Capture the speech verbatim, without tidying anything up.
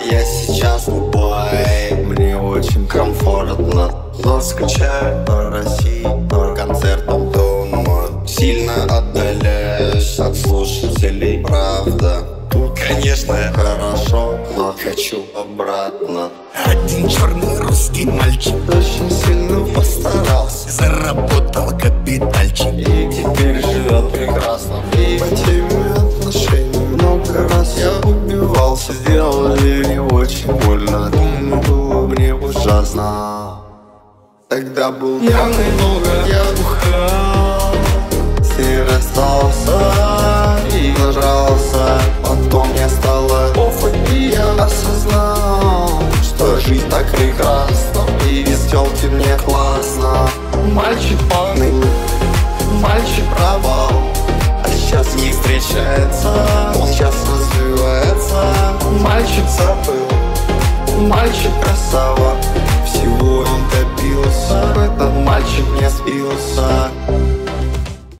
Я сейчас в Дубае, мне очень комфортно. Но скучаю по России, по концертам дома. Сильно отдаляюсь от слушателей, правда. Тут, конечно, хорошо, но хочу обратно. Один черный русский мальчик Очень сильно постарался, заработал капитальчик. и теперь живет прекрасно. И по теме отношений много раз я убивался. Сделали мне очень больно, думаю, было мне ужасно. Тогда был пьяный, много я бухал, с ней расстался и нажрался. Потом мне стало пофиг, и я осознал, что жизнь так прекрасна, и без тёлки мне классно. Мальчик полный, мальчик провал, а сейчас не встречается, он сейчас развивается. Мальчик забыл, мальчик красава, всего он добился, этот мальчик не спился.